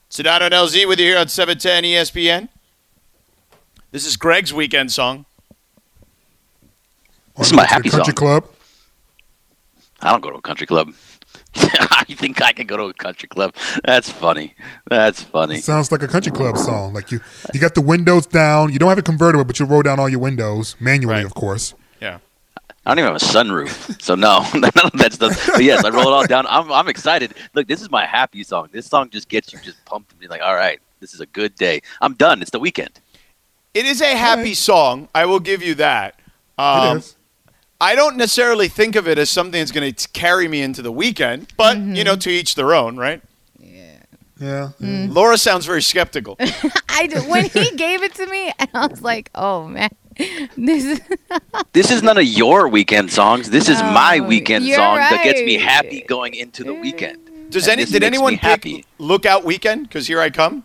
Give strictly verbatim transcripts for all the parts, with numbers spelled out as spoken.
Sedano and L Z with you here on seven ten E S P N. This is Greg's weekend song. This is my happy country song. Club. I don't go to a country club. You think I can go to a country club? That's funny. That's funny. It sounds like a country club song. Like you, you got the windows down. You don't have a convertible, but you roll down all your windows manually, Right. of course. Yeah. I don't even have a sunroof, so no, none of that stuff. But yes, I roll it all down. I'm I'm excited. Look, this is my happy song. This song just gets you just pumped and be like, all right, this is a good day. I'm done. It's the weekend. It is a happy right. song. I will give you that. Um, it is. I don't necessarily think of it as something that's going to carry me into the weekend, but, Mm-hmm. you know, to each their own, right? Yeah. Mm. Laura sounds very skeptical. I do, when he gave it to me, and I was like, "Oh man, this is This is none of your weekend songs. This is No, my weekend you're song that gets me right. happy going into the weekend. Does And any this did makes anyone me pick happy? Lookout Weekend? Because here I come.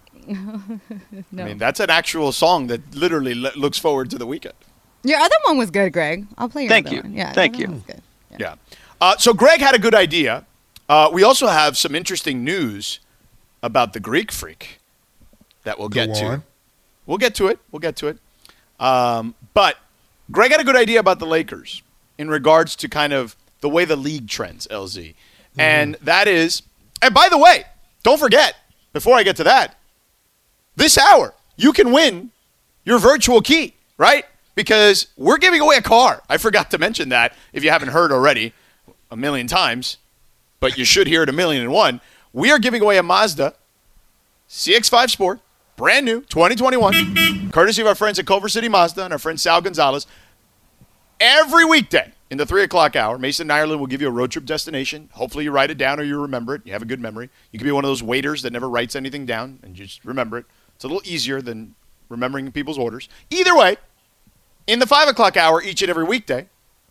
no." I mean, that's an actual song that literally lo- looks forward to the weekend. Your other one was good, Greg. I'll play your Thank other you. one. Yeah, Thank the other you. one was good. Yeah. Yeah. Uh, so Greg had a good idea. Uh, we also have some interesting news about the Greek Freak that we'll Go get to. on. We'll get to it. We'll get to it. Um, but Greg had a good idea about the Lakers in regards to kind of the way the league trends, L Z. Mm-hmm. And that is, and by the way, don't forget, before I get to that, this hour, you can win your virtual key, right? Because we're giving away a car. I forgot to mention that if you haven't heard already a million times, but you should hear it a million and one. We are giving away a Mazda C X five Sport, brand new, twenty twenty-one, courtesy of our friends at Culver City Mazda and our friend Sal Gonzalez. Every weekday in the three o'clock hour, Mason and Ireland will give you a road trip destination. Hopefully you write it down or you remember it. You have a good memory. You can be one of those waiters that never writes anything down and just remember it. It's a little easier than remembering people's orders. Either way, in the five o'clock hour each and every weekday,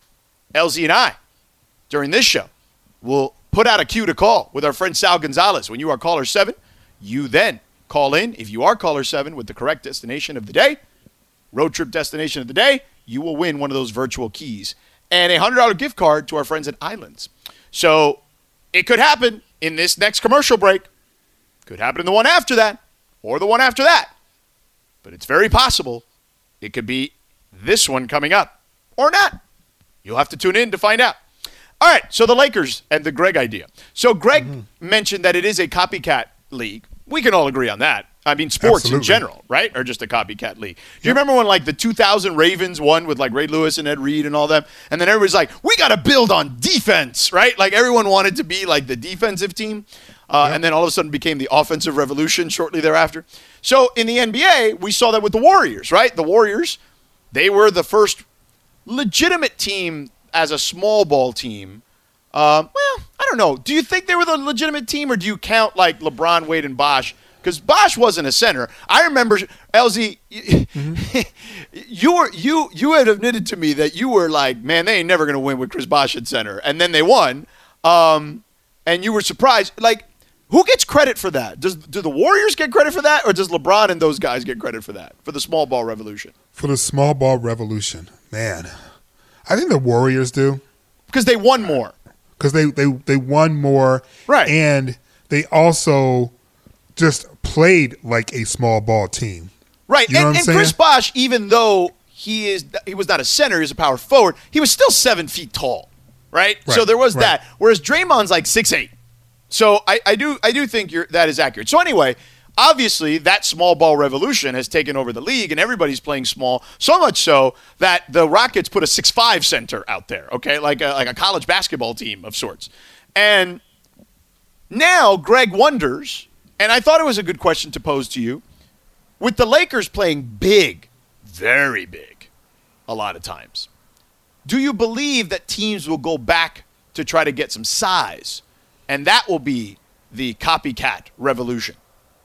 L Z and I, during this show, will put out a cue to call with our friend Sal Gonzalez. When you are caller seven, you then call in. If you are caller seven with the correct destination of the day, road trip destination of the day, you will win one of those virtual keys and a one hundred dollars gift card to our friends at Islands. So it could happen in this next commercial break. Could happen in the one after that or the one after that. But it's very possible it could be this one coming up or not. You'll have to tune in to find out. All right, so the Lakers and the Greg idea. So Greg mm-hmm. mentioned that it is a copycat league. We can all agree on that. I mean, sports Absolutely. in general, right, are just a copycat league. Do you remember when, like, the two thousand Ravens won with, like, Ray Lewis and Ed Reed and all them? And then everybody's like, we got to build on defense, right? Like, everyone wanted to be, like, the defensive team. Uh, Yep. And then all of a sudden became the offensive revolution shortly thereafter. So in the N B A, we saw that with the Warriors, right? The Warriors, they were the first legitimate team as a small ball team. Um, well, I don't know. Do you think they were the legitimate team, or do you count like LeBron, Wade, and Bosh? Because Bosh wasn't a center. I remember L Z. Mm-hmm. you were you you had admitted to me that you were like, man, they ain't never gonna win with Chris Bosh at center, and then they won. Um, and you were surprised. Like, who gets credit for that? Does do the Warriors get credit for that, or does LeBron and those guys get credit for that for the small ball revolution? For the small ball revolution, man, I think the Warriors do. Because they won more. Because they, they, they won more. Right. And they also just played like a small ball team. Right. You know and what I'm and saying? Chris Bosh, even though he is he was not a center, he was a power forward, he was still seven feet tall. Right? Right, So there was right. that. Whereas Draymond's like six eight. So I, I do I do think you're, that is accurate. So anyway, obviously that small ball revolution has taken over the league and everybody's playing small, so much so that the Rockets put a six five center out there, okay, like a, like a college basketball team of sorts. And now Greg wonders, and I thought it was a good question to pose to you, with the Lakers playing big, very big, a lot of times, do you believe that teams will go back to try to get some size, and that will be the copycat revolution?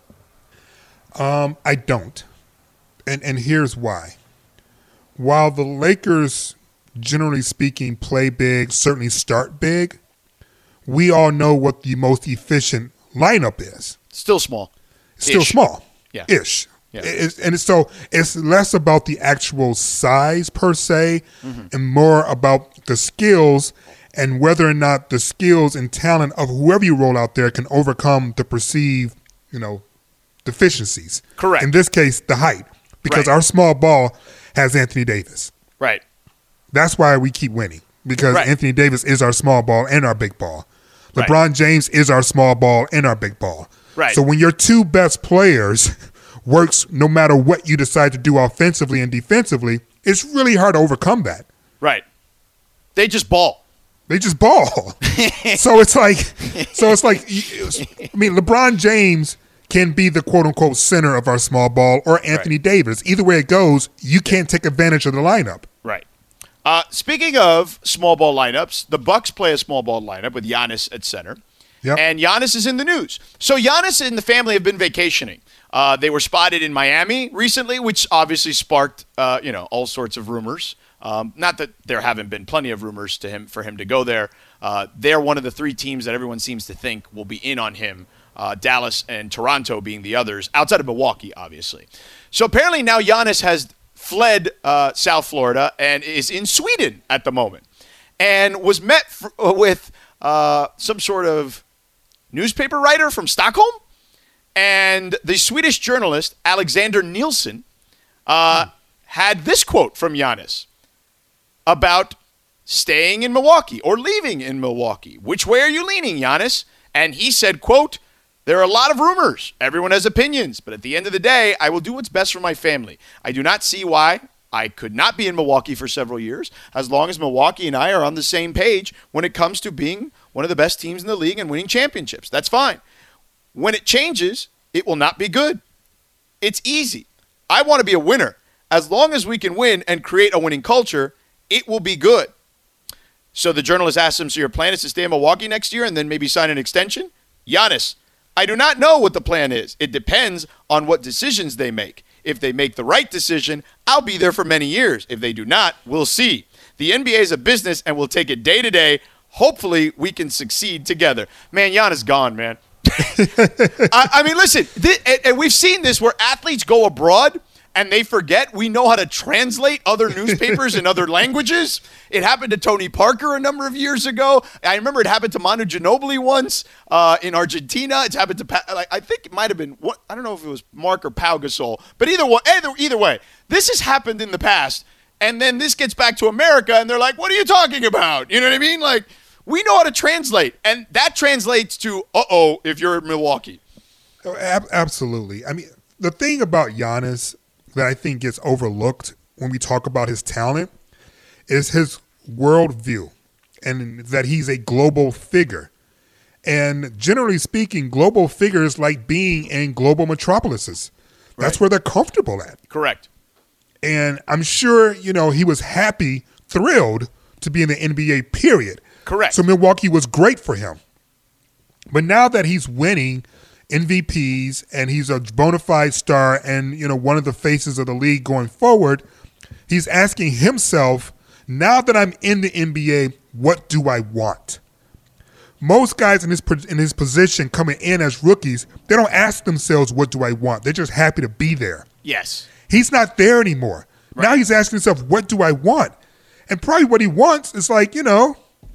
Um, I don't. And and here's why. While the Lakers, generally speaking, play big, certainly start big, we all know what the most efficient lineup is. Still small. It's still Ish. small. Yeah. Ish. Yeah. It's, and it's, so it's less about the actual size per se Mm-hmm. and more about the skills and whether or not the skills and talent of whoever you roll out there can overcome the perceived, you know, deficiencies. Correct. In this case, the height, because Right. our small ball has Anthony Davis. Right. That's why we keep winning, because Right. Anthony Davis is our small ball and our big ball. Right. LeBron James is our small ball and our big ball. Right. So when your two best players works no matter what you decide to do offensively and defensively, it's really hard to overcome that. Right. They just ball. They just ball. so it's like, so it's like, I mean, LeBron James can be the quote unquote center of our small ball, or Anthony Right. Davis. Either way it goes, you can't take advantage of the lineup. Right. Uh, speaking of small ball lineups, the Bucks play a small ball lineup with Giannis at center. Yep. And Giannis is in the news. So Giannis and the family have been vacationing. Uh, they were spotted in Miami recently, which obviously sparked, uh, you know, all sorts of rumors. Um, not that there haven't been plenty of rumors to him for him to go there. Uh, they're one of the three teams that everyone seems to think will be in on him. Uh, Dallas and Toronto being the others, outside of Milwaukee, obviously. So apparently now Giannis has fled uh, South Florida and is in Sweden at the moment, and was met f- with uh, some sort of newspaper writer from Stockholm, and the Swedish journalist Alexander Nielsen uh, hmm. had this quote from Giannis about staying in Milwaukee or leaving in Milwaukee. Which way are you leaning, Giannis? And he said, quote, "There are a lot of rumors. Everyone has opinions. But at the end of the day, I will do what's best for my family. I do not see why I could not be in Milwaukee for several years, as long as Milwaukee and I are on the same page when it comes to being one of the best teams in the league and winning championships. That's fine. When it changes, it will not be good. It's easy. I want to be a winner. As long as we can win and create a winning culture, it will be good." So the journalist asked him, so your plan is to stay in Milwaukee next year and then maybe sign an extension? Giannis, I do not know what the plan is. It depends on what decisions they make. If they make the right decision, I'll be there for many years. If they do not, we'll see. The N B A is a business and we'll take it day to day. Hopefully we can succeed together. Man, Giannis gone, man. I, I mean, listen, this, and, and we've seen this where athletes go abroad and they forget we know how to translate other newspapers in other languages. It happened to Tony Parker a number of years ago. I remember it happened to Manu Ginobili once uh, in Argentina. It's happened to, pa- like, I think it might have been, what, I don't know if it was Mark or Pau Gasol, but either way, either, either way, this has happened in the past. And then this gets back to America and they're like, what are you talking about? You know what I mean? Like, we know how to translate. And that translates to, uh-oh, if you're in Milwaukee. Oh, ab- absolutely. I mean, the thing about Giannis that I think gets overlooked when we talk about his talent is his worldview, and that he's a global figure. And generally speaking, global figures like being in global metropolises. That's Right. where they're comfortable at. Correct. And I'm sure, you know, he was happy, thrilled to be in the N B A, period. Correct. So Milwaukee was great for him. But now that he's winning M V Ps and he's a bona fide star and, you know, one of the faces of the league going forward, he's asking himself, now that I'm in the N B A, what do I want? Most guys in his in his position coming in as rookies, they don't ask themselves, what do I want? They're just happy to be there. Yes. He's not there anymore. Right. Now he's asking himself, what do I want? And probably what he wants is like, you know,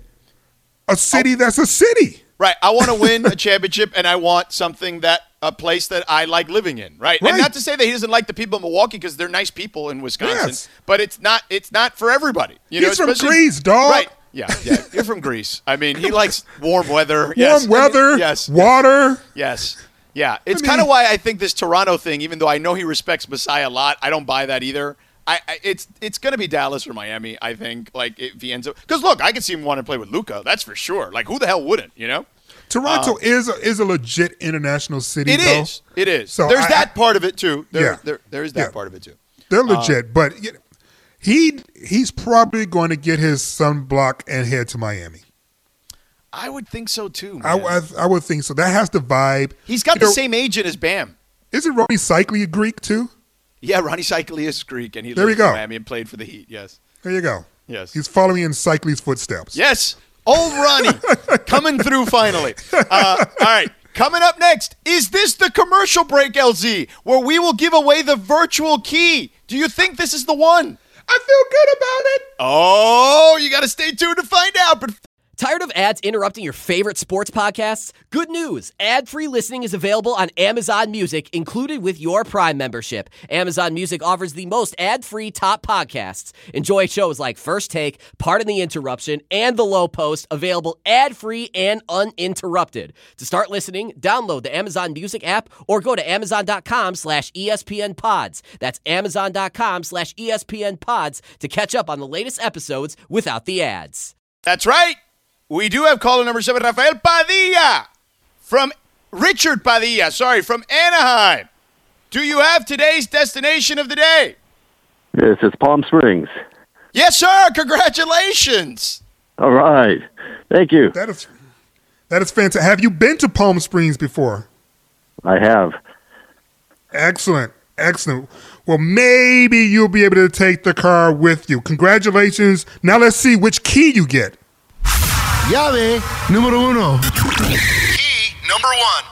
a city that's a city. Right. I want to win a championship, and I want something that a place that I like living in. Right. Right. And not to say that he doesn't like the people in Milwaukee, because they're nice people in Wisconsin. Yes. But it's not. It's not for everybody. You He's know, from especially- Greece, dog. Right. Yeah. Yeah. You're from Greece. I mean, he likes warm weather. Warm yes. weather, Yes. water. Yes. Yeah. It's I kind of mean- why I think this Toronto thing, even though I know he respects Masai a lot, I don't buy that either. I, I it's it's going to be Dallas or Miami, I think. Like if he ends up, because look, I could see him want to play with Luka. That's for sure. Like who the hell wouldn't? You know. Toronto is a, is a legit international city. It though. is. It is. So There's I- that I- part of it too. There, Yeah. there, there is that Yeah. part of it too. They're legit, but you know, he he's probably going to get his sunblock and head to Miami. I would think so too. I, Man. I, I would think so. That has the vibe. He's got You the know, same agent as Bam. Isn't Ronnie Cycli a Greek too? Yeah, Ronnie Cycli is Greek, and he There lived we in go. Miami and played for the Heat. Yes. There you go. Yes. He's following in Cycli's footsteps. Yes. Old Ronnie coming through finally. Uh, all right. Coming up next, is this the commercial break, L Z, where we will give away the virtual key? Do you think this is the one? I feel good about it. Oh, you got to stay tuned to find out. But Tired of ads interrupting your favorite sports podcasts? Good news! Ad-free listening is available on Amazon Music, included with your Prime membership. Amazon Music offers the most ad-free top podcasts. Enjoy shows like First Take, Pardon the Interruption, and The Low Post, available ad-free and uninterrupted. To start listening, download the Amazon Music app or go to amazon.com slash ESPN pods. That's amazon.com slash ESPN pods to catch up on the latest episodes without the ads. That's right. We do have caller number seven, Rafael Padilla from Richard Padilla, sorry, from Anaheim. Do you have today's destination of the day? Yes, it's Palm Springs. Yes, sir. Congratulations. All right. Thank you. That is that is fantastic. Have you been to Palm Springs before? I have. Excellent. Excellent. Well, maybe you'll be able to take the car with you. Congratulations. Now let's see which key you get. Llave número uno. Key number one.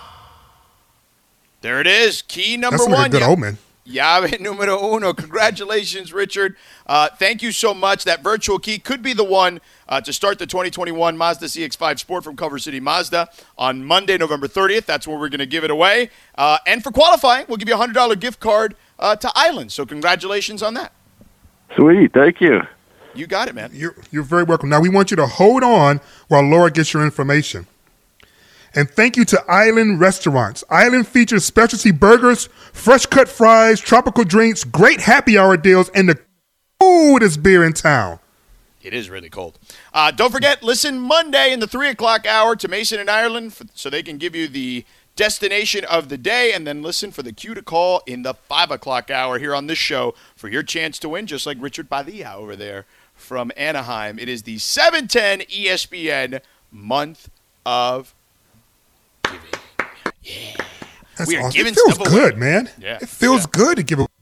There it is. Key number That's one. like a good Ya- omen. Llave numero uno. Congratulations, Richard. Uh, thank you so much. That virtual key could be the one uh, to start the twenty twenty-one Mazda C X five Sport from Culver City Mazda on Monday, November thirtieth. That's where we're going to give it away. Uh, and for qualifying, we'll give you a one hundred dollars gift card uh, to Island. So congratulations on that. Sweet. Thank you. You got it, man. You're, you're very welcome. Now, we want you to hold on while Laura gets your information. And thank you to Island Restaurants. Island features specialty burgers, fresh-cut fries, tropical drinks, great happy hour deals, and the coolest beer in town. It is really cold. Uh, don't forget, listen Monday in the three o'clock hour to Mason and Ireland for, so they can give you the destination of the day, and then listen for the cue to call in the five o'clock hour here on this show for your chance to win, just like Richard Padilla over there from Anaheim. It is the seven ten E S P N Month of Giving. Yeah. That's We are awesome. giving It feels stuff good, away. man. Yeah. It feels Yeah. good to give a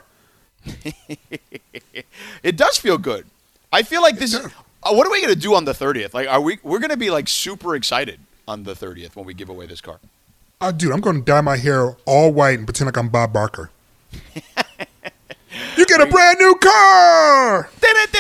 It does feel good. I feel like this is, uh, what are we going to do on the thirtieth? Like, are we, we're going to be like super excited on the thirtieth when we give away this car. Oh, dude, I'm going to dye my hair all white and pretend like I'm Bob Barker. You get a brand new car!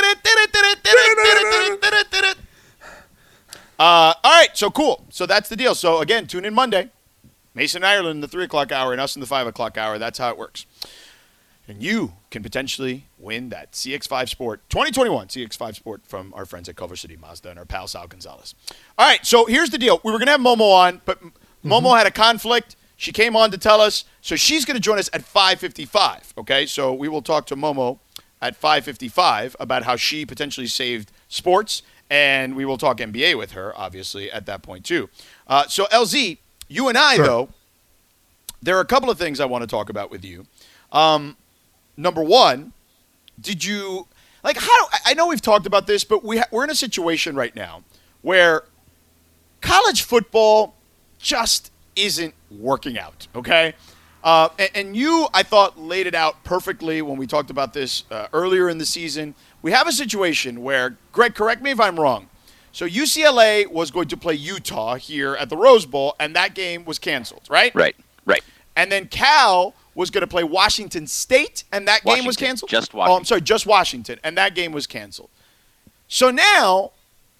Uh, all right, so cool. So that's the deal. So, again, tune in Monday. Mason Ireland in the three o'clock hour and us in the five o'clock hour. That's how it works. And you can potentially win that C X five Sport, twenty twenty-one C X five Sport from our friends at Culver City Mazda and our pal Sal Gonzalez. All right, so here's the deal. We were going to have Momo on, but Momo mm-hmm. had a conflict. She came on to tell us, so she's going to join us at five fifty-five, okay? So we will talk to Momo at five fifty-five about how she potentially saved sports, and we will talk N B A with her, obviously, at that point too. Uh, so, L Z, you and I, sure. though, there are a couple of things I want to talk about with you. Um, number one, did you – like, how – I know we've talked about this, but we ha- we're in a situation right now where college football just isn't working out, okay? Uh, and, and you, I thought, laid it out perfectly when we talked about this uh, earlier in the season. We have a situation where, Greg, correct me if I'm wrong. So U C L A was going to play Utah here at the Rose Bowl, and that game was canceled, right? Right, right. And then Cal was going to play Washington State, and that Washington, game was canceled? Just Washington. Oh, I'm sorry, just Washington, and that game was canceled. So now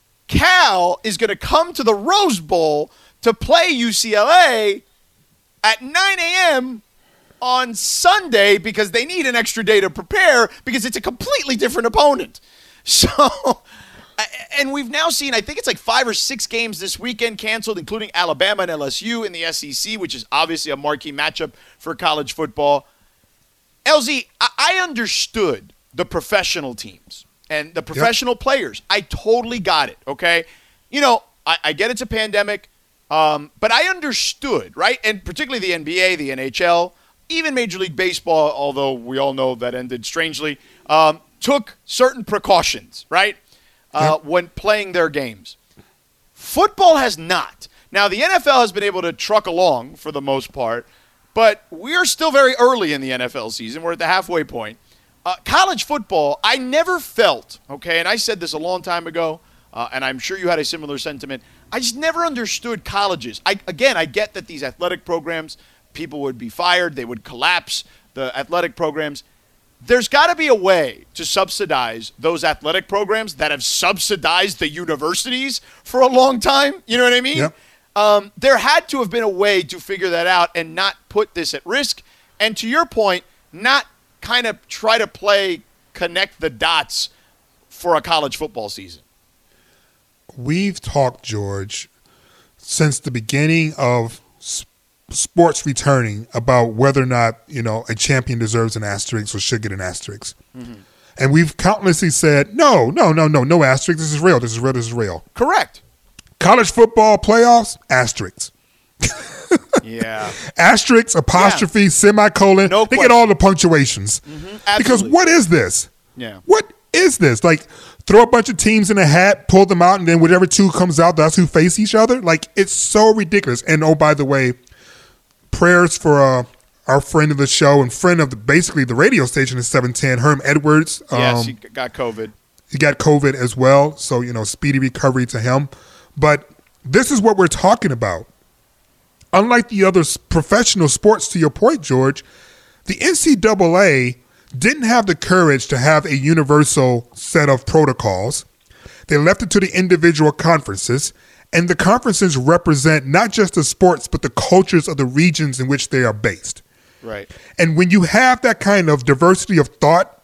Cal is going to come to the Rose Bowl to play U C L A at nine a.m. on Sunday because they need an extra day to prepare because it's a completely different opponent. So, and we've now seen, I think it's like five or six games this weekend canceled, including Alabama and L S U in the S E C, which is obviously a marquee matchup for college football. L Z, I understood the professional teams and the professional yep. players. I totally got it, okay? You know, I, I get it's a pandemic. Um, but I understood, right? And particularly the N B A, the N H L, even Major League Baseball, although we all know that ended strangely, um, took certain precautions, right, uh, yep. when playing their games. Football has not. Now, the N F L has been able to truck along for the most part, but we're still very early in the N F L season. We're at the halfway point. Uh, college football, I never felt, okay, and I said this a long time ago, uh, and I'm sure you had a similar sentiment, I just never understood colleges. I, again, I get that these athletic programs, people would be fired. They would collapse the athletic programs. there's got to be a way to subsidize those athletic programs that have subsidized the universities for a long time. You know what I mean? Yep. Um, there had to have been a way to figure that out and not put this at risk. And to your point, not kind of try to play connect the dots for a college football season. We've talked, George, since the beginning of s- sports returning about whether or not, you know, a champion deserves an asterisk or should get an asterisk. Mm-hmm. And we've countlessly said, no, no, no, no, no asterisk. This is real. This is real. This is real. Correct. College football playoffs, asterisks. Yeah. Asterisks, apostrophe, yeah. semicolon. No they question. get all the punctuations. Mm-hmm. Because what is this? Yeah. What is this? Like, throw a bunch of teams in a hat, pull them out, and then whatever two comes out, that's who face each other? Like, it's so ridiculous. And, oh, by the way, prayers for uh, our friend of the show and friend of the, basically the radio station is seven ten, Herm Edwards. Um, yes, he got COVID. He got COVID as well. So, you know, speedy recovery to him. But this is what we're talking about. Unlike the other professional sports, to your point, George, the N C double A didn't have the courage to have a universal set of protocols. They left it to the individual conferences, and the conferences represent not just the sports, but the cultures of the regions in which they are based. Right. And when you have that kind of diversity of thought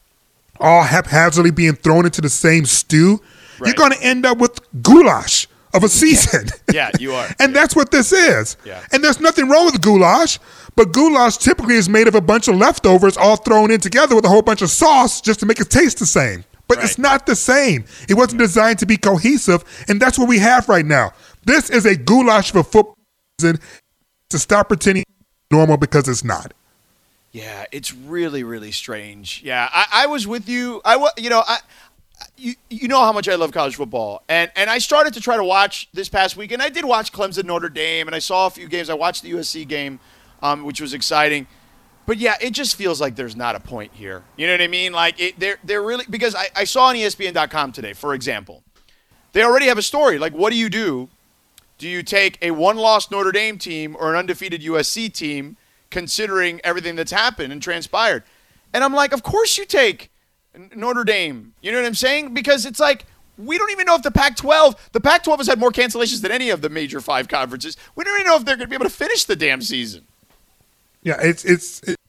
all haphazardly being thrown into the same stew, right. you're going to end up with goulash of a season. Yeah, you are. And yeah. that's what this is. Yeah. And there's nothing wrong with goulash, but goulash typically is made of a bunch of leftovers all thrown in together with a whole bunch of sauce just to make it taste the same. But right. it's not the same. It wasn't designed to be cohesive, and that's what we have right now. This is a goulash for football season to stop pretending normal because it's not. Yeah, it's really, really strange. Yeah, I, I was with you. I was, you know, I. You, you know how much I love college football, and and I started to try to watch this past weekend. I did watch Clemson Notre Dame, and I saw a few games. I watched the U S C game, um, which was exciting. But yeah, it just feels like there's not a point here. You know what I mean? Like it, they're they're really because I, I saw on E S P N dot com today, for example, they already have a story. Like, what do you do? Do you take a one-loss Notre Dame team or an undefeated U S C team, considering everything that's happened and transpired? And I'm like, of course you take Notre Dame. You know what I'm saying? Because it's like, we don't even know if the Pac twelve, the Pac twelve has had more cancellations than any of the major five conferences. We don't even know if they're going to be able to finish the damn season. Yeah, it's, it's, it,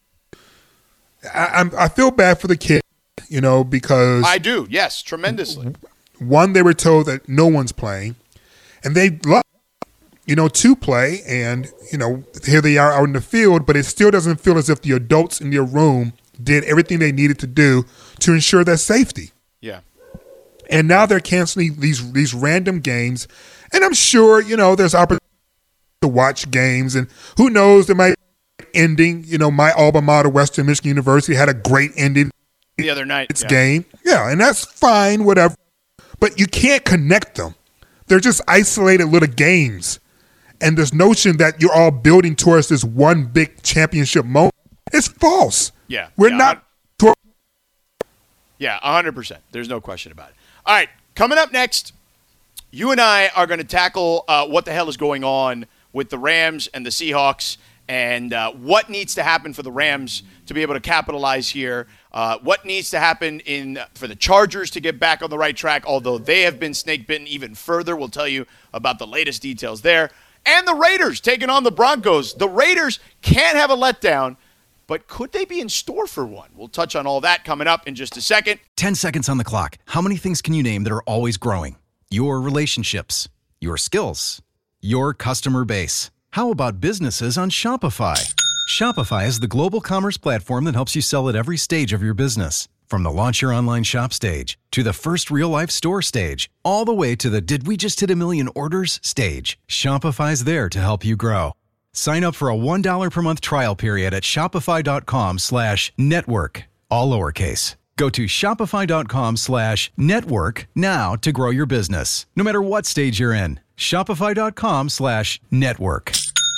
I, I'm, I feel bad for the kid, you know, because. I do, yes, tremendously. One, they were told that no one's playing, and they love, you know, to play, and, you know, here they are out in the field, but it still doesn't feel as if the adults in their room did everything they needed to do to ensure their safety. Yeah. And now they're canceling these these random games. And I'm sure, you know, there's opportunity to watch games. And who knows, there might be ending. You know, my alma mater, Western Michigan University, had a great ending the other night. Its yeah. game. Yeah, and that's fine, whatever. But you can't connect them. They're just isolated little games. And this notion that you're all building towards this one big championship moment, it's false. Yeah. We're yeah, not. Tor- yeah, one hundred percent. There's no question about it. All right, coming up next, you and I are going to tackle uh, what the hell is going on with the Rams and the Seahawks and uh, what needs to happen for the Rams to be able to capitalize here, uh, what needs to happen in for the Chargers to get back on the right track, although they have been snake-bitten even further. We'll tell you about the latest details there. And the Raiders taking on the Broncos. The Raiders can't have a letdown, but could they be in store for one? We'll touch on all that coming up in just a second. ten seconds on the clock. How many things can you name that are always growing? Your relationships, your skills, your customer base. How about businesses on Shopify? Shopify is the global commerce platform that helps you sell at every stage of your business. From the launch your online shop stage to the first real-life store stage, all the way to the did we just hit a million orders stage. Shopify's there to help you grow. Sign up for a one dollar per month trial period at shopify.com slash network, all lowercase. Go to shopify.com slash network now to grow your business, no matter what stage you're in. Shopify.com slash network.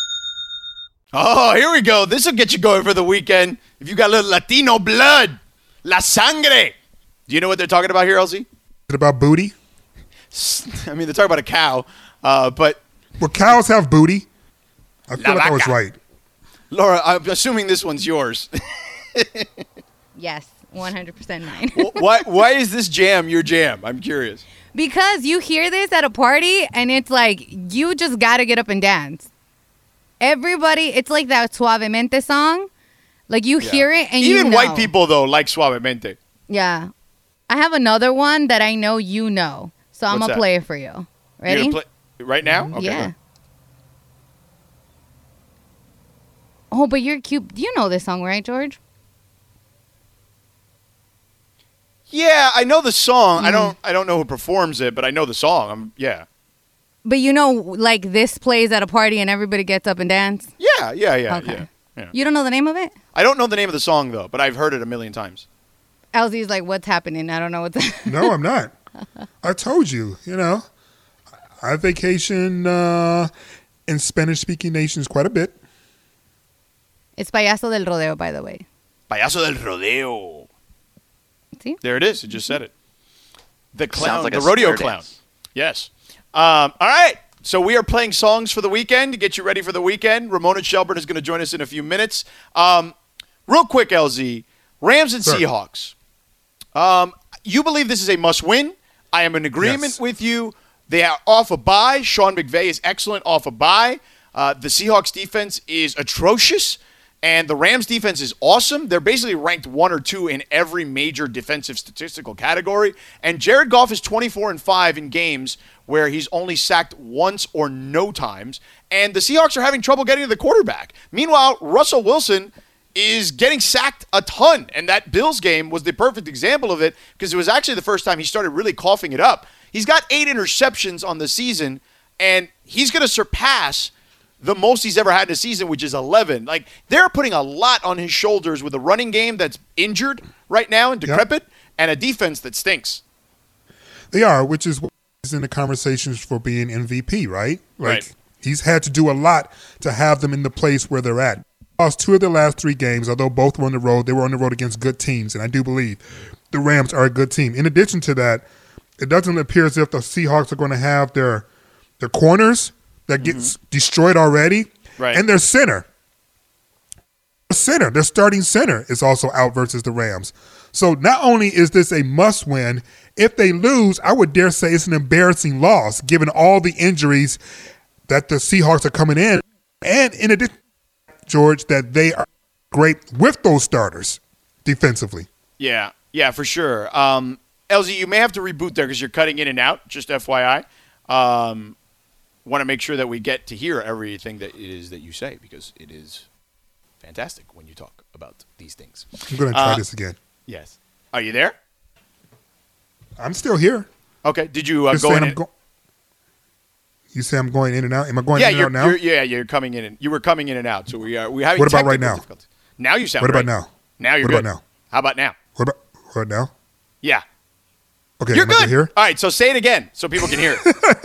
Oh, here we go. This will get you going for the weekend. If you got a little Latino blood, la sangre. Do you know what they're talking about here, L Z? Is it about booty? I mean, they're talking about a cow, uh, but... Well, cows have booty. I feel La like I was vaca. right. Laura, I'm assuming this one's yours. Yes, one hundred percent mine. Wh- why, why is this jam your jam? I'm curious. Because you hear this at a party and it's like, you just got to get up and dance. Everybody, it's like that Suavemente song. Like you Yeah. hear it and Even you know. white people, though, like Suavemente. Yeah. I have another one that I know you know. So I'm What's going to that? play it for you. You Ready? gonna play right now? Okay, yeah. go. Oh, but you're cute. You know this song, right, George? Yeah, I know the song. I Mm. don't. I don't know who performs it, but I know the song. I'm, yeah. But you know, like this plays at a party and everybody gets up and dance? Yeah, yeah, yeah, Okay. yeah, yeah. You don't know the name of it? I don't know the name of the song though, but I've heard it a million times. L Z's like, what's happening? I don't know what's No, I'm not. I told you, you know, I vacation uh, in Spanish-speaking nations quite a bit. It's Payaso del Rodeo, by the way. Payaso del Rodeo. See? There it is. It just said it. The clown, Sounds like the a rodeo square clown. dance. Yes. Um, all right. So we are playing songs for the weekend to get you ready for the weekend. Ramona Shelburne is going to join us in a few minutes. Um, real quick, L Z, Rams and Sure. Seahawks. Um, you believe this is a must-win. I am in agreement Yes. with you. They are off a bye. Sean McVay is excellent off a bye. Uh, the Seahawks defense is atrocious, and the Rams defense is awesome. They're basically ranked one or two in every major defensive statistical category. And Jared Goff is twenty-four and five in games where he's only sacked once or no times. And the Seahawks are having trouble getting to the quarterback. Meanwhile, Russell Wilson is getting sacked a ton. And that Bills game was the perfect example of it because it was actually the first time he started really coughing it up. He's got eight interceptions on the season, and he's going to surpass the most he's ever had in a season, which is eleven. Like, they're putting a lot on his shoulders with a running game that's injured right now and decrepit, and a defense that stinks. They are, which is what is in the conversations for being M V P, right? Like, Right. He's had to do a lot to have them in the place where they're at. Lost two of their last three games, although both were on the road. They were on the road against good teams, and I do believe the Rams are a good team. In addition to that, it doesn't appear as if the Seahawks are going to have their their corners that gets destroyed already, Right. and their center. Their center, their starting center is also out versus the Rams. So not only is this a must-win, if they lose, I would dare say it's an embarrassing loss given all the injuries that the Seahawks are coming in. And in addition, George, that they are great with those starters defensively. Yeah, yeah, for sure. Um, L Z, you may have to reboot there because you're cutting in and out, just F Y I. Um, want to make sure that we get to hear everything that it is that you say because it is fantastic when you talk about these things. I'm going to try Uh, this again. Yes. Are you there? I'm still here. Okay. Did you uh, You're go saying in? I'm and- go- you say I'm going in and out? Am I going yeah, in and you're, out now? you're yeah, you're coming in. And, you were coming in and out, so we are we having. What about right technical now? difficulties. Now you sound. What about great. now? Now you're What good. about now? How about now? What about what now? Yeah. Okay, You're am I good. here? All right, so say it again so people can hear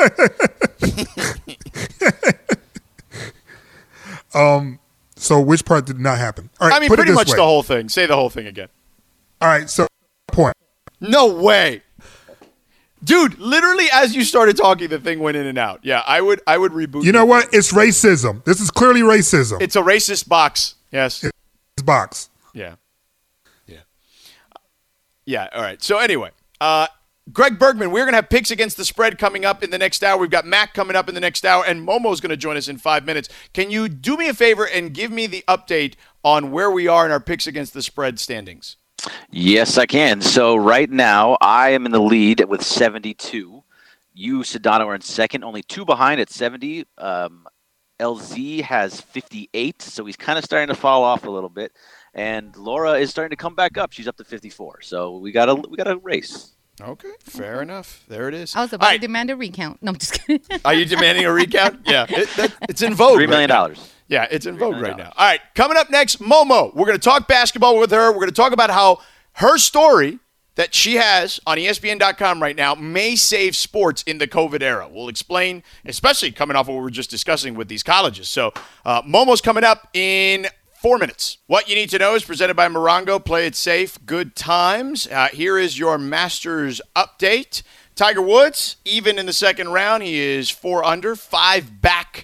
it. So which part did not happen? All right, I mean, put it pretty this much way. the whole thing. Say the whole thing again. All right, so point. No way. Dude, literally as you started talking, the thing went in and out. Yeah, I would I would reboot. You know the what? thing. It's racism. This is clearly racism. It's a racist box. Yes. It's box. Yeah. Yeah. Yeah, all right. So anyway, uh, Greg Bergman, we're going to have picks against the spread coming up in the next hour. We've got Mac coming up in the next hour, and Momo's going to join us in five minutes. Can you do me a favor and give me the update on where we are in our picks against the spread standings? Yes, I can. So right now, I am in the lead with seventy-two. You, Sedano, are in second, only two behind at seventy. Um, L Z has fifty-eight, so he's kind of starting to fall off a little bit. And Laura is starting to come back up. She's up to fifty-four. So we got a we got a race. Okay, fair enough. There it is. I was All about right. to demand a recount. No, I'm just kidding. Are you demanding a recount? Yeah, it, that, it's in vogue. Three million right now. dollars. Yeah, it's in vogue million right now. dollars. All right, coming up next, Momo. We're going to talk basketball with her. We're going to talk about how her story that she has on E S P N dot com right now may save sports in the COVID era. We'll explain, especially coming off what we were just discussing with these colleges. So uh, Momo's coming up in four minutes. What you need to know is presented by Morongo. Play it safe. Good times. Uh, here is your Masters update. Tiger Woods, even in the second round, he is four under, five back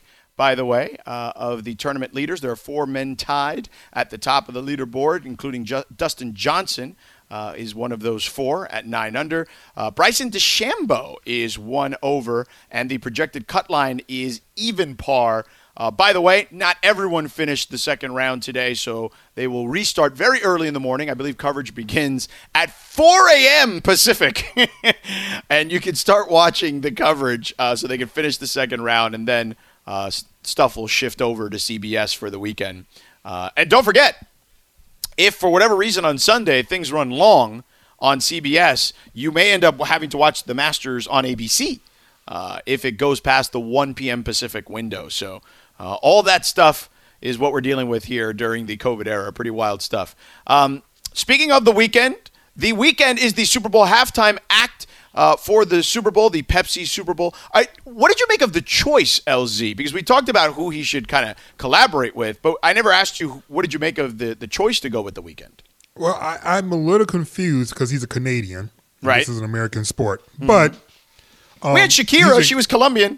by the way, uh, of the tournament leaders. There are four men tied at the top of the leaderboard, including Ju- Dustin Johnson. Uh, is one of those four at nine under. Uh, Bryson DeChambeau is one over, and the projected cut line is even par. Uh, by the way, not everyone finished the second round today, so they will restart very early in the morning. I believe coverage begins at four a.m. Pacific, and you can start watching the coverage uh, so they can finish the second round, and then uh, stuff will shift over to C B S for the weekend. Uh, and don't forget, if for whatever reason on Sunday things run long on C B S, you may end up having to watch the Masters on A B C uh, if it goes past the one p.m. Pacific window. So uh, all that stuff is what we're dealing with here during the COVID era. Pretty wild stuff. Um, speaking of the weekend, the weekend is the Super Bowl halftime act uh, for the Super Bowl, the Pepsi Super Bowl. I, what did you make of the choice, L Z? Because we talked about who he should kind of collaborate with, but I never asked you, what did you make of the, the choice to go with the weekend? Well, I, I'm a little confused because he's a Canadian. Right. This is an American sport. Mm-hmm. But um, we had Shakira. A, she was Colombian.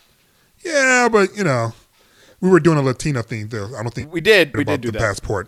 Yeah, but, you know, we were doing a Latino thing, though. I don't think we did. We did do the that. passport.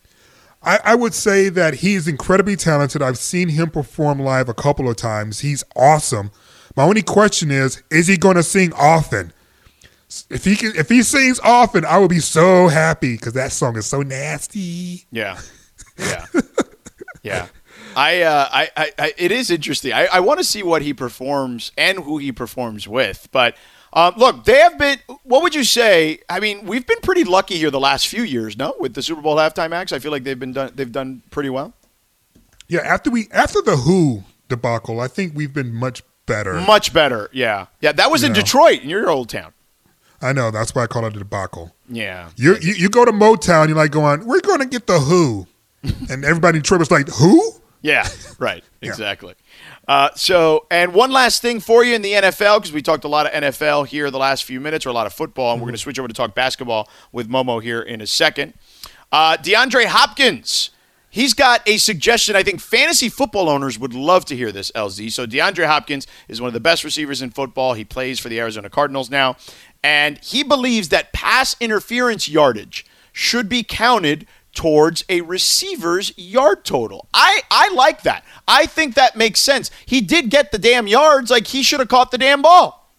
I, I would say that he's incredibly talented. I've seen him perform live a couple of times. He's awesome. My only question is, is he going to sing often? If he can, if he sings often, I would be so happy because that song is so nasty. Yeah, yeah, yeah. I, uh, I, I, I, it is interesting. I, I want to see what he performs and who he performs with, but. Um, look, they have been, what would you say? I mean, we've been pretty lucky here the last few years, no? With the Super Bowl halftime acts, I feel like they've been done, they've done pretty well. Yeah, after we after the Who debacle, I think we've been much better. Much better, yeah. Yeah, that was you in know. Detroit, in your old town. I know, that's why I call it a debacle. Yeah. You you, you go to Motown, you're like going, we're going to get the Who. And everybody in Detroit was like, who? Yeah, right, Yeah. exactly. Uh, so, and one last thing for you in the N F L, because we talked a lot of N F L here the last few minutes, or a lot of football, and mm-hmm. we're going to switch over to talk basketball with Momo here in a second. Uh, DeAndre Hopkins, he's got a suggestion. I think fantasy football owners would love to hear this, L Z. So DeAndre Hopkins is one of the best receivers in football. He plays for the Arizona Cardinals now, and he believes that pass interference yardage should be counted towards a receiver's yard total. I, I like that. I think that makes sense. He did get the damn yards. Like, he should have caught the damn ball.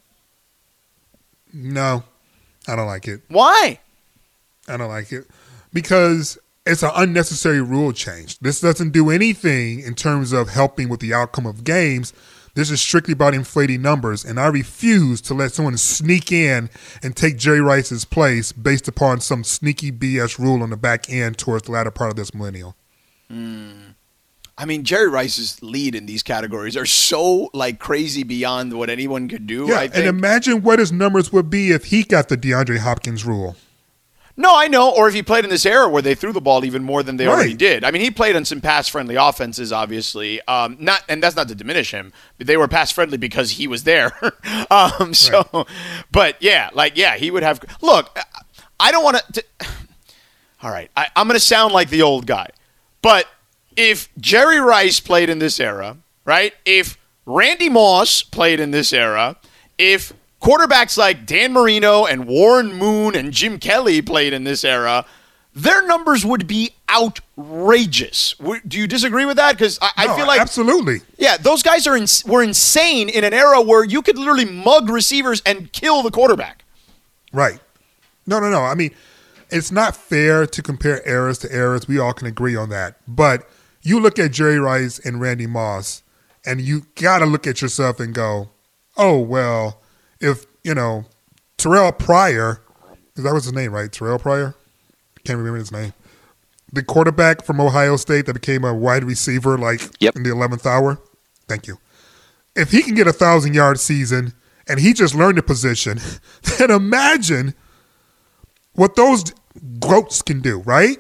No, I don't like it. Why? I don't like it. Because it's an unnecessary rule change. This doesn't do anything in terms of helping with the outcome of games. This is strictly about inflating numbers, and I refuse to let someone sneak in and take Jerry Rice's place based upon some sneaky B S rule on the back end towards the latter part of this millennial. Mm. I mean, Jerry Rice's lead in these categories are so, like, crazy beyond what anyone could do. Yeah, I think. And imagine what his numbers would be if he got the DeAndre Hopkins rule. No, I know. Or if he played in this era where they threw the ball even more than they Right. already did. I mean, he played on some pass-friendly offenses, obviously. Um, not, and that's not to diminish him. But they were pass-friendly because he was there. um, so, right. But yeah, like yeah, he would have. Look, I don't want to. All right, I, I'm going to sound like the old guy, but if Jerry Rice played in this era, right? If Randy Moss played in this era, if quarterbacks like Dan Marino and Warren Moon and Jim Kelly played in this era, their numbers would be outrageous. Do you disagree with that? Because I, no, I feel like absolutely, yeah, those guys are in, were insane in an era where you could literally mug receivers and kill the quarterback. Right? No, no, no. I mean, it's not fair to compare eras to eras. We all can agree on that. But you look at Jerry Rice and Randy Moss, and you got to look at yourself and go, "Oh well." If, you know, Terrell Pryor, because that was his name, right? Terrell Pryor? Can't remember his name. The quarterback from Ohio State that became a wide receiver like yep. in the eleventh hour. Thank you. If he can get a one thousand-yard season and he just learned the position, then imagine what those goats can do, right?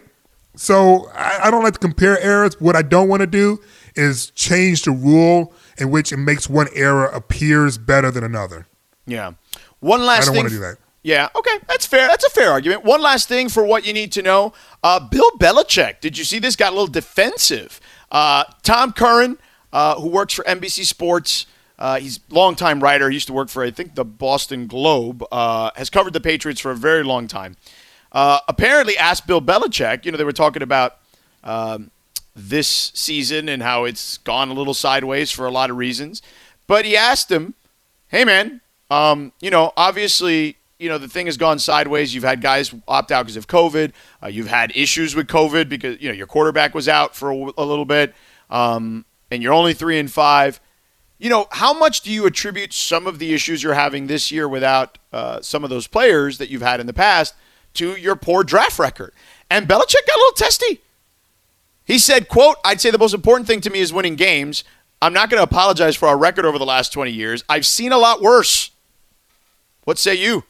So I, I don't like to compare eras. What I don't want to do is change the rule in which it makes one era appears better than another. Yeah. One last I don't thing. want to do that. Yeah, okay, that's fair. That's a fair argument. One last thing for what you need to know. Uh, Bill Belichick, did you see this? Got a little defensive. Uh, Tom Curran, uh, who works for N B C Sports, Uh, he's a longtime writer. He used to work for, I think, the Boston Globe. Uh, has covered the Patriots for a very long time. Uh, apparently asked Bill Belichick, you know, they were talking about um, this season and how it's gone a little sideways for a lot of reasons. But he asked him, hey, man, um, you know, obviously, you know, the thing has gone sideways. You've had guys opt out because of COVID. Uh, you've had issues with COVID because, you know, your quarterback was out for a, a little bit, um, and you're only three and five. You know, how much do you attribute some of the issues you're having this year without uh, some of those players that you've had in the past to your poor draft record? And Belichick got a little testy. He said, quote, I'd say the most important thing to me is winning games. I'm not going to apologize for our record over the last twenty years. I've seen a lot worse. What say you?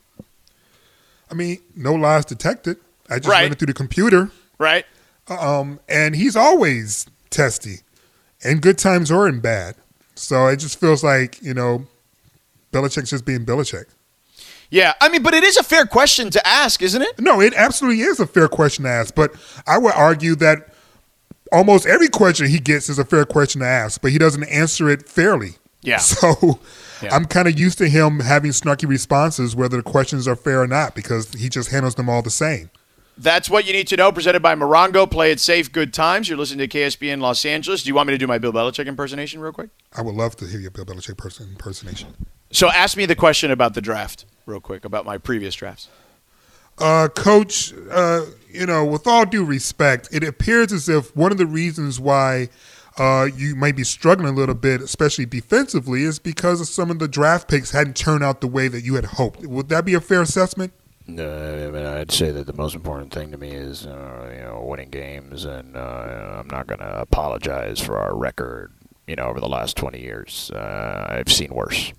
I mean, no lies detected. I just Right. ran it through the computer. Right? Um, and he's always testy, in good times or in bad. So it just feels like, you know, Belichick's just being Belichick. Yeah, I mean, but it is a fair question to ask, isn't it? No, it absolutely is a fair question to ask. But I would argue that almost every question he gets is a fair question to ask, but he doesn't answer it fairly. Yeah. So Yeah. I'm kind of used to him having snarky responses, whether the questions are fair or not, because he just handles them all the same. That's what you need to know. Presented by Morongo. Play it safe. Good times. You're listening to K S B N Los Angeles. Do you want me to do my Bill Belichick impersonation real quick? I would love to hear your Bill Belichick person impersonation. So ask me the question about the draft real quick, about my previous drafts. Uh, Coach, uh, you know, with all due respect, it appears as if one of the reasons why uh, you might be struggling a little bit, especially defensively, is because of some of the draft picks hadn't turned out the way that you had hoped. Would that be a fair assessment? No, I mean, I'd say that the most important thing to me is, uh, you know, winning games, and uh, I'm not going to apologize for our record, you know, over the last twenty years. Uh, I've seen worse.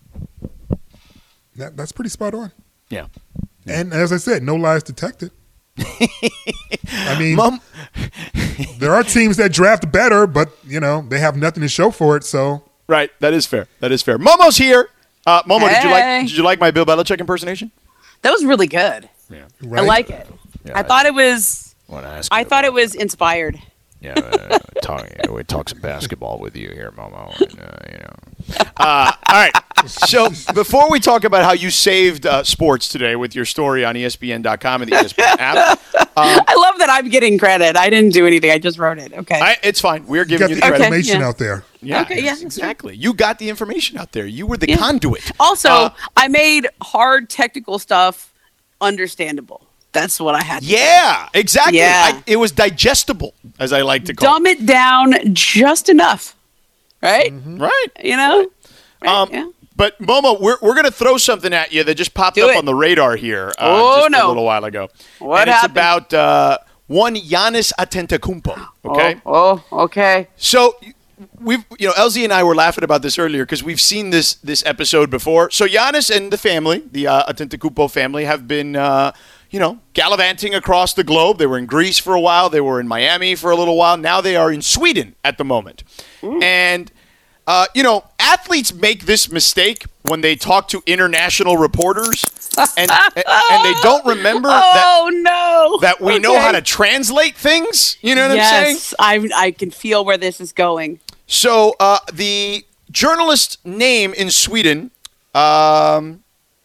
That, that's pretty spot on. Yeah. And as I said, no lies detected. I mean, Mom. there are teams that draft better, but, you know, they have nothing to show for it, so. Right. That is fair. That is fair. Momo's here. Uh, Momo, did you Hey. like did you like my Bill Belichick impersonation? That was really good. Yeah. Right? I like it. Yeah, I thought it was. want to ask I you thought it about- was inspired. Yeah, uh, talk, we talk some basketball with you here, Momo. And, uh, you know. Uh, all right. So before we talk about how you saved uh, sports today with your story on E S P N dot com and the E S P N app, um, I love that I'm getting credit. I didn't do anything. I just wrote it. Okay. I, it's fine. We're You giving got you the the credit. Okay, information yeah. out there. Yeah, Okay, yeah, that's exactly. You got the information out there. You were the Yeah. conduit. Also, Uh, I made hard technical stuff understandable. That's what I had. to do. Yeah, exactly. Yeah. I, it was digestible, as I like to call Dumb it down just enough. Right? it. Right. You know? Right, Um, yeah. But Momo, we're we're gonna throw something at you that just popped Do up it. on the radar here uh, Oh, just a no. little while ago. What and it's happened? about uh, one Giannis Antetokounmpo. Okay. Oh, oh, okay. So we've, you know, L Z and I were laughing about this earlier because we've seen this this episode before. So Giannis and the family, the uh, Antetokounmpo family, have been, uh, you know, gallivanting across the globe. They were in Greece for a while. They were in Miami for a little while. Now they are in Sweden at the moment. And, uh, you know, athletes make this mistake when they talk to international reporters and and they don't remember that Oh, no. that we know Okay. how to translate things. You know what I'm saying? Yes, I, I can feel where this is going. So uh, the journalist name in Sweden um,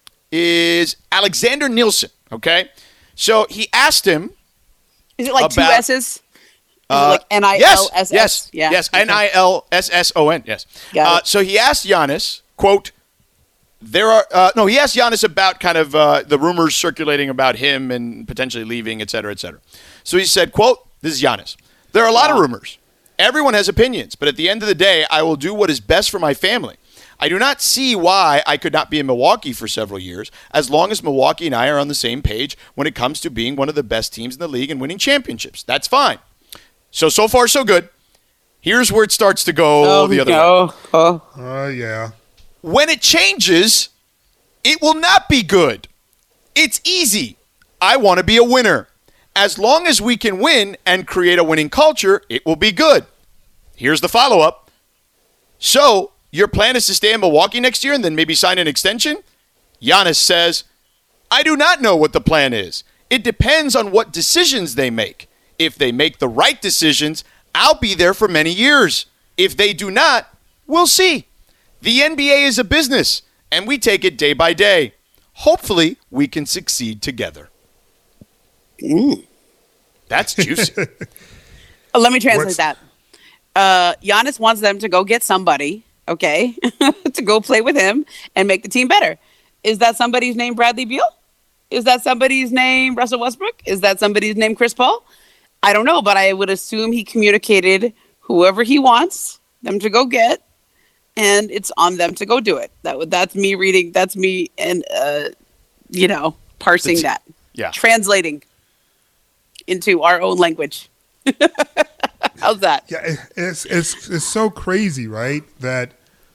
is Alexander Nilsson. Okay, so he asked him. Is it like two About- S's? Is Uh, it like N I yes, L S S? yes, Yeah. yes, okay. N I L S S O N. Yes. Got Uh, it. so he asked Giannis, quote, "There are uh, no." He asked Giannis about kind of uh, the rumors circulating about him and potentially leaving, et cetera, et cetera. So he said, "Quote: This is Giannis. There are a lot of rumors. Everyone has opinions, but at the end of the day, I will do what is best for my family. I do not see why I could not be in Milwaukee for several years, as long as Milwaukee and I are on the same page when it comes to being one of the best teams in the league and winning championships. That's fine." So, so far, so good. Here's where it starts to go Oh, the other way. no. Oh. Oh, yeah. When it changes, it will not be good. It's easy. I want to be a winner. As long as we can win and create a winning culture, it will be good. Here's the follow-up. So, your plan is to stay in Milwaukee next year and then maybe sign an extension? Giannis says, I do not know what the plan is. It depends on what decisions they make. If they make the right decisions, I'll be there for many years. If they do not, we'll see. The N B A is a business, and we take it day by day. Hopefully, we can succeed together. Mm. That's juicy. Uh, Let me translate What's- that. Uh, Giannis wants them to go get somebody, okay, to go play with him and make the team better. Is that somebody's name Bradley Beal? Is that somebody's name Russell Westbrook? Is that somebody's name Chris Paul? I don't know, but I would assume he communicated whoever he wants them to go get, and it's on them to go do it. That would that's me reading. That's me and uh, you know parsing It's- that, yeah. translating into our own language. How's that? Yeah, it- it's it's it's so crazy, right? That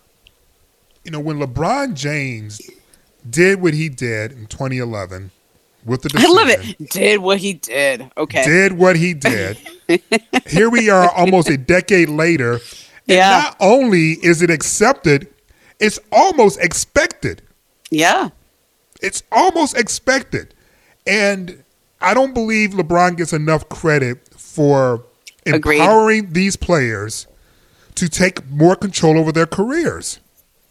you know when LeBron James did what he did in twenty eleven with the I decision, love it. Did what he did. Okay. did what he did. Here we are, almost a decade later, and Yeah. not only is it accepted, it's almost expected. Yeah. It's almost expected, and I don't believe LeBron gets enough credit for Agreed. empowering these players to take more control over their careers.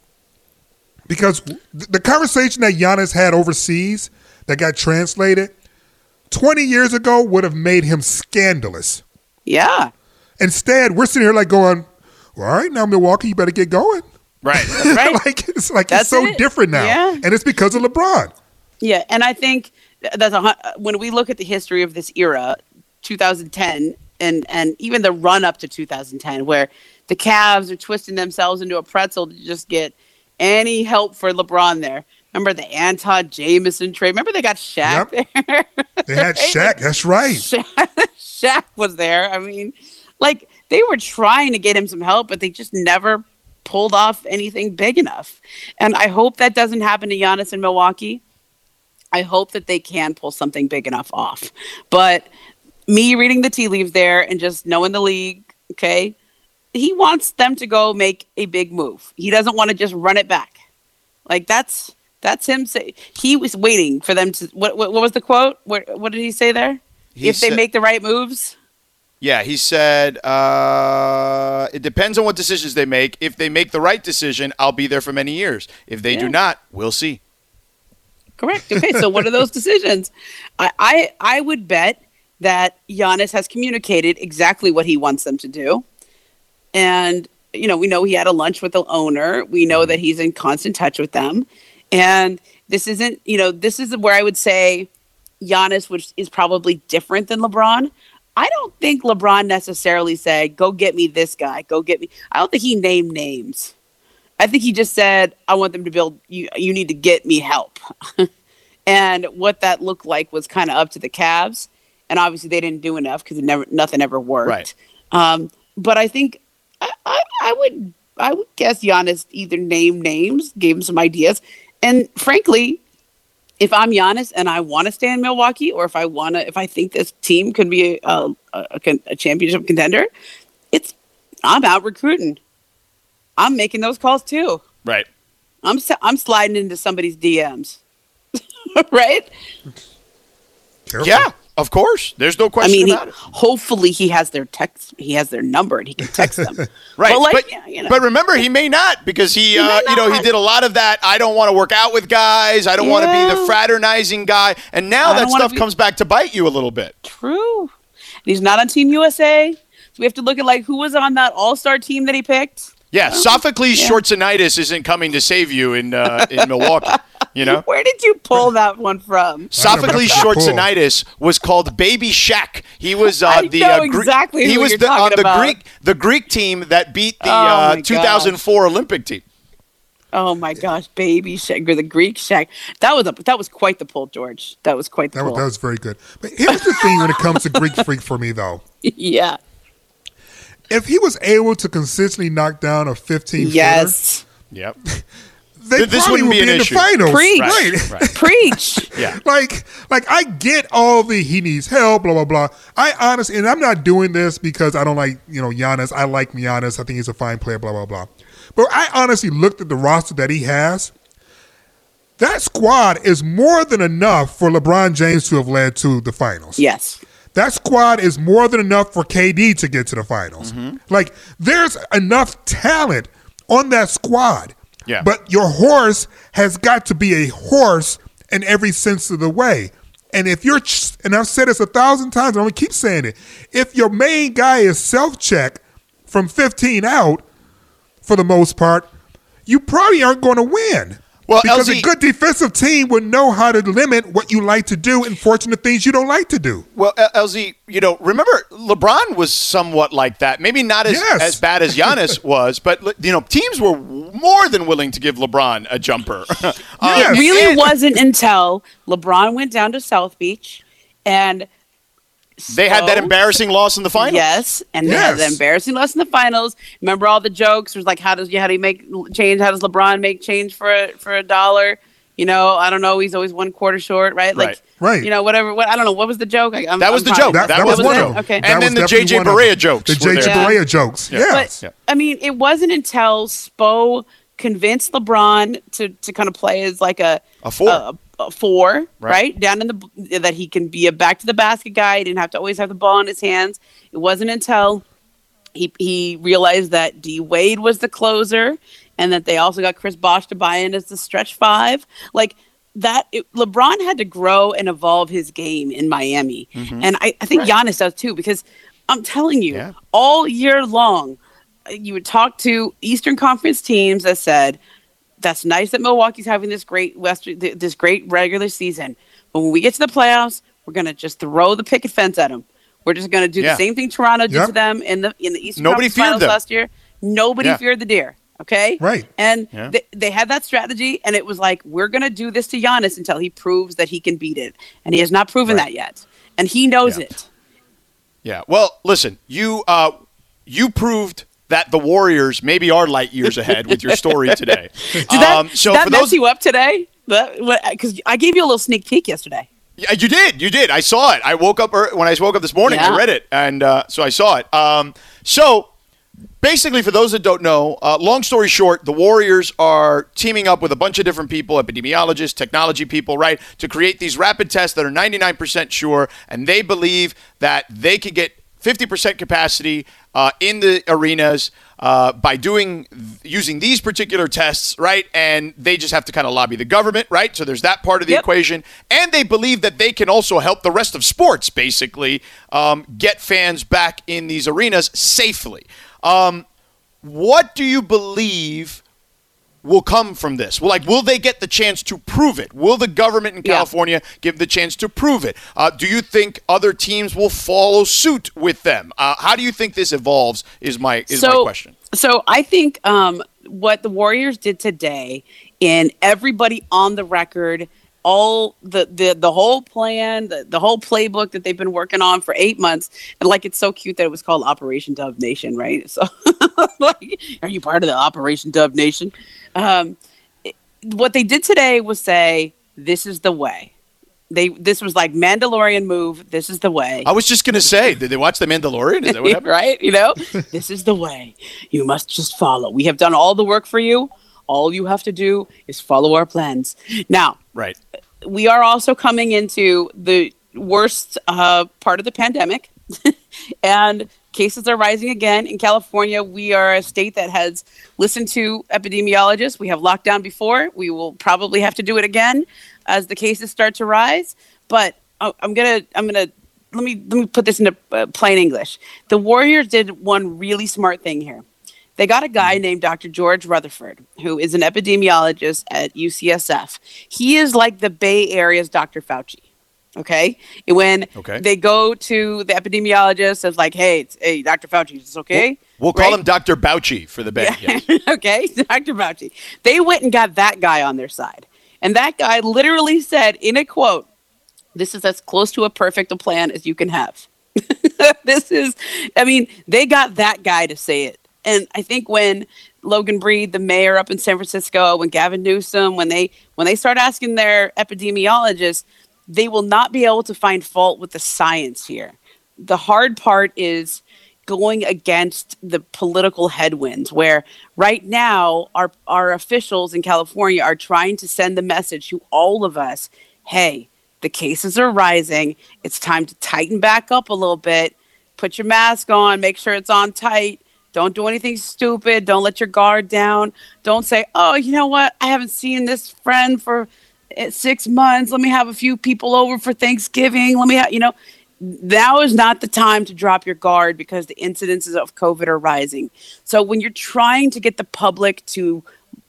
Because th- the conversation that Giannis had overseas that got translated twenty years ago would have made him scandalous. Yeah. Instead, we're sitting here like going, well, all right, now Milwaukee, you better get going. Right. Right. like it's like That's it's so it. different now. Yeah. And it's because of LeBron. Yeah. And I think that's a, hu- when we look at the history of this era, two thousand ten, and, and even the run up to two thousand ten, where the Cavs are twisting themselves into a pretzel to just get any help for LeBron there. Remember the Anton Jameson trade? Remember they got Shaq Yep. there? They had Shaq. That's right. Shaq, Shaq was there. I mean, like they were trying to get him some help, but they just never pulled off anything big enough. And I hope that doesn't happen to Giannis in Milwaukee. I hope that they can pull something big enough off. But me reading the tea leaves there and just knowing the league, okay, he wants them to go make a big move. He doesn't want to just run it back. Like that's that's him say he was waiting for them to what what, what was the quote? What what did he say there? He if they said- make the right moves. Yeah, he said, uh, it depends on what decisions they make. If they make the right decision, I'll be there for many years. If they Yeah. do not, we'll see. Correct. Okay, so what are those decisions? I, I I would bet that Giannis has communicated exactly what he wants them to do. And, you know, we know he had a lunch with the owner. We know that he's in constant touch with them. And this isn't, you know, this is where I would say Giannis, which is probably different than LeBron. I don't think LeBron necessarily said, go get me this guy, go get me. I don't think he named names. I think he just said, I want them to build, you, you need to get me help. And what that looked like was kind of up to the Cavs. And obviously they didn't do enough because never nothing ever worked. Right. Um, but I think I, I, I would I would guess Giannis either named names, gave him some ideas. And frankly, if I'm Giannis and I want to stay in Milwaukee, or if I want to, if I think this team could be a, a, a, a championship contender, it's I'm out recruiting. I'm making those calls too. Right. I'm s- I'm sliding into somebody's D Ms, right? Careful. Yeah, of course. There's no I question mean, he, about it. hopefully he has their text, he has their number, and he can text them. Right. But, like, but, yeah, you know. but remember, he may not because he, He uh, may you know, he not. did a lot of that. I don't want to work out with guys. I don't want to be Yeah. the fraternizing guy. And now I that don't wanna stuff be- comes back to bite you a little bit. True. And he's not on Team U S A. So we have to look at like who was on that All-Star team that he picked. Yeah, Sophocles yeah. Schwarzenegger isn't coming to save you in uh, in Milwaukee. You know, Where did you pull that one from? Sophocles that's cool. Schwarzenegger was called Baby Shaq. He was uh, I the know uh, Gre- exactly he who was you're the, on talking the about. Greek the Greek team that beat the Oh, uh, my two thousand four Olympic team. Oh my gosh, baby Shaq, or the Greek Shaq. That was a that was quite the pull, George. That was quite the That was, pull. that was very good. But here's the thing when it comes to Greek Freak for me, though. yeah. If he was able to consistently knock down a fifteen Yes. Yep. they Th- this probably wouldn't would be be, an in issue. the finals. Preach. Right. Right. Preach. Yeah. like, like I get all the he needs help, blah blah blah. I honestly, and I'm not doing this because I don't like you know Giannis. I like Giannis. I think he's a fine player, blah blah blah. But I honestly looked at the roster that he has. That squad is more than enough for LeBron James to have led to the finals. Yes. That squad is more than enough for K D to get to the finals. Like, there's enough talent on that squad Yeah. But your horse has got to be a horse in every sense of the way. And if you're, and I've said this a thousand times, I'm going to keep saying it. If your main guy is self-check from fifteen out, for the most part, you probably aren't going to win. Well, because L Z a good defensive team would know how to limit what you like to do and fortune the things you don't like to do. Well, L Z, you know, remember LeBron was somewhat like that. Maybe not as, Yes. as bad as Giannis was, but, you know, teams were more than willing to give LeBron a jumper. um, Yes. It really and- wasn't until LeBron went down to South Beach and They had that so- embarrassing loss in the finals. Yes, and they had the Yes. embarrassing loss in the finals. Remember all the jokes? It was like, how does how do you make change? How does LeBron make change for a, for a dollar? You know, I don't know. He's always one quarter short, right? Like, Right. Right. You know, whatever. What I don't know. What was the joke? I, I'm, That was I'm the trying- joke. That, That that was was one it? of them. Okay. That And was then the definitely J J one of Barea them. jokes The were J J there. Barea jokes. Yeah. Yes. But I mean, it wasn't until Spo convinced LeBron to to kind of play as like a A four. a, a four, Right. right. Down in the that he can be a back to the basket guy. He didn't have to always have the ball in his hands. It wasn't until he he realized that D Wade was the closer, and that they also got Chris Bosh to buy in as the stretch five. Like that, it, LeBron had to grow and evolve his game in Miami, and I, I think Giannis does too. Because I'm telling you, Yeah. all year long, you would talk to Eastern Conference teams that said, "That's nice that Milwaukee's having this great Western, th- this great regular season, but when we get to the playoffs, we're gonna just throw the picket fence at them. We're just gonna do Yeah. the same thing Toronto did Yep. to them in the in the Eastern Nobody Conference feared Finals them. last year. Nobody Yeah. feared the deer." Okay, Right. and Yeah. they, they had that strategy, and it was like, we're gonna do this to Giannis until he proves that he can beat it, and he has not proven Right. that yet, and he knows Yeah. it. Yeah. Well, listen, you uh, you proved that the Warriors maybe are light years ahead with your story today. Did that, Um, so did that for mess those, you up today? Because I gave you a little sneak peek yesterday. Yeah, you did, you did. I saw it. I woke up ear- when I woke up this morning. Yeah. I read it, and uh, so I saw it. Um, so. Basically, for those that don't know, uh, long story short, the Warriors are teaming up with a bunch of different people, epidemiologists, technology people, right, to create these rapid tests that are ninety-nine percent sure, and they believe that they could get fifty percent capacity uh, in the arenas uh, by doing using these particular tests, right? And they just have to kind of lobby the government, right? So there's that part of the Yep. equation, and they believe that they can also help the rest of sports, basically, um, get fans back in these arenas safely. Um, what do you believe will come from this? Well, like, will they get the chance to prove it? Will the government in Yeah. California give the chance to prove it? Uh, do you think other teams will follow suit with them? Uh, how do you think this evolves? Is my is my question. So I think um, what the Warriors did today, in everybody on the record, all the the, the whole plan, the, the whole playbook that they've been working on for eight months, and like it's so cute that it was called Operation Dub Nation, right? So, like, are you part of the Operation Dub Nation? Um, it- what they did today was say, "This is the way." They this was like Mandalorian move. This is the way. I was just gonna say, did they watch The Mandalorian? Is that what happened? Right? You know, this is the way. You must just follow. We have done all the work for you. All you have to do is follow our plans. Now, Right. we are also coming into the worst uh, part of the pandemic, and cases are rising again in California. We are a state that has listened to epidemiologists. We have locked down before. We will probably have to do it again as the cases start to rise. But uh, I'm gonna, I'm gonna let me let me put this into uh, plain English. The Warriors did one really smart thing here. They got a guy named Doctor George Rutherford, who is an epidemiologist at U C S F. He is like the Bay Area's Doctor Fauci. Okay. And when Okay. they go to the epidemiologist, it's like, hey, it's, hey, Doctor Fauci, is this okay? We'll call Right? him Doctor Bauchi for the Bay. Yeah. Yes. Okay, Doctor Fauci. They went and got that guy on their side. And that guy literally said in a quote, "This is as close to a perfect a plan as you can have." This is, I mean, they got that guy to say it. And I think when Logan Breed, the mayor up in San Francisco, when Gavin Newsom, when they when they start asking their epidemiologists, they will not be able to find fault with the science here. The hard part is going against the political headwinds, where right now our our officials in California are trying to send the message to all of us, hey, the cases are rising. It's time to tighten back up a little bit. Put your mask on, make sure it's on tight. Don't do anything stupid. Don't let your guard down. Don't say, oh, you know what? I haven't seen this friend for eh, six months. Let me have a few people over for Thanksgiving. Let me have, you know, now is not the time to drop your guard because the incidences of COVID are rising. So when you're trying to get the public to,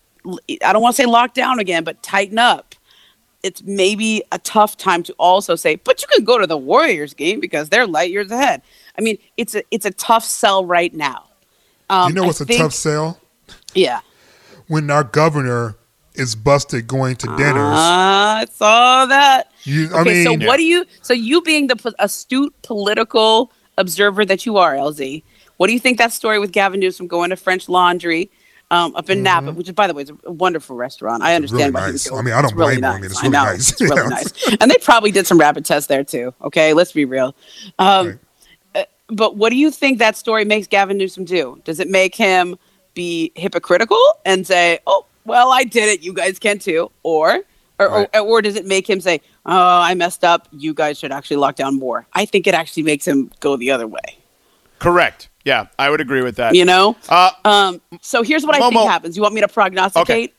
I don't want to say lock down again, but tighten up, it's maybe a tough time to also say, but you can go to the Warriors game because they're light years ahead. I mean, it's a it's a tough sell right now. Um, you know what's I a think, tough sell? Yeah. When our governor is busted going to dinners. Uh, I saw that. You, I okay, mean, so what do you? So you being the po- astute political observer that you are, L Z, what do you think that story with Gavin Newsom going to French Laundry um, up in Mm-hmm. Napa, which is, by the way, is a wonderful restaurant. I understand really why he was nice. doing I mean, it. I don't It's really blame him. I nice. mean, it's I really know, nice. It's really Yeah. nice. And they probably did some rapid tests there too. Okay, let's be real. Um, Right. uh, but what do you think that story makes Gavin Newsom do? Does it make him be hypocritical and say, "Oh, well, I did it. You guys can too," or or, Right. or or does it make him say, "Oh, I messed up. You guys should actually lock down more"? I think it actually makes him go the other way. Correct. Yeah, I would agree with that. You know. Uh, Um. So here's what I Momo- think happens. You want me to prognosticate? Okay.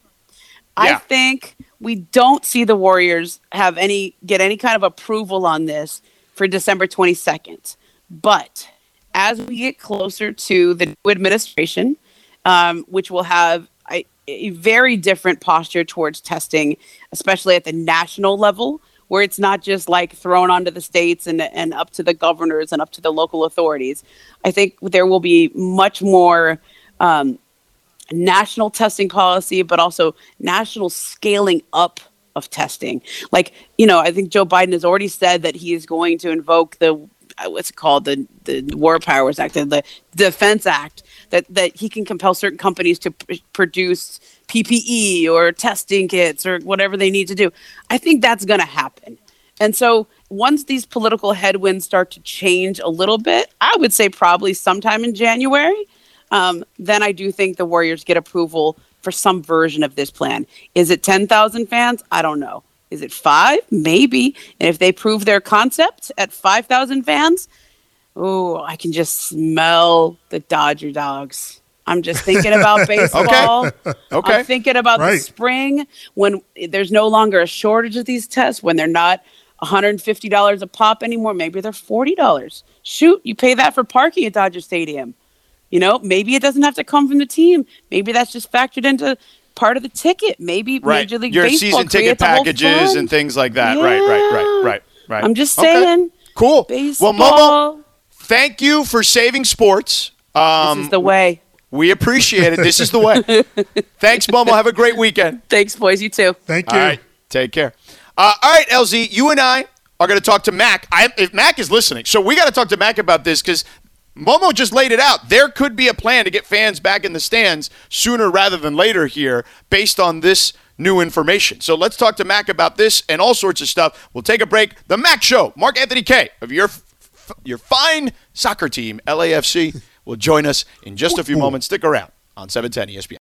I Yeah. think we don't see the Warriors have any get any kind of approval on this for December twenty-second. But as we get closer to the new administration, um, which will have a, a very different posture towards testing, especially at the national level, where it's not just like thrown onto the states and, and up to the governors and up to the local authorities. I think there will be much more um, national testing policy, but also national scaling up of testing. Like, you know, I think Joe Biden has already said that he is going to invoke the, uh, what's it called, the, the War Powers Act, the, the Defense Act, that, that he can compel certain companies to p- produce P P E or testing kits or whatever they need to do. I think that's going to happen. And so once these political headwinds start to change a little bit, I would say probably sometime in January, um, then I do think the Warriors get approval for some version of this plan. Is it ten thousand fans? I don't know. Is it five? Maybe. And if they prove their concept at five thousand fans, oh, I can just smell the Dodger dogs. I'm just thinking about baseball. Okay. Okay. I'm thinking about Right. the spring when there's no longer a shortage of these tests, when they're not one hundred fifty dollars a pop anymore. Maybe they're forty dollars. Shoot, you pay that for parking at Dodger Stadium. You know, maybe it doesn't have to come from the team. Maybe that's just factored into part of the ticket. Maybe right. Major League Your Baseball season ticket creates a whole packages fund. and things like that. Right, right, right, right, right. I'm just Okay. saying. Cool. Baseball. Well, Momo, thank you for saving sports. Um, This is the way. we appreciate it. This is the way. Thanks, Momo. Have a great weekend. Thanks, boys. You too. Thank All you. right. Take care. Uh, all right, L Z, you and I are going to talk to Mac. I, if Mac is listening, so we got to talk to Mac about this because Momo just laid it out. There could be a plan to get fans back in the stands sooner rather than later here based on this new information. So let's talk to Mac about this and all sorts of stuff. We'll take a break. The Mac Show, Mark Anthony K of your, your fine soccer team, L A F C, will join us in just a few moments. Stick around on seven ten E S P N.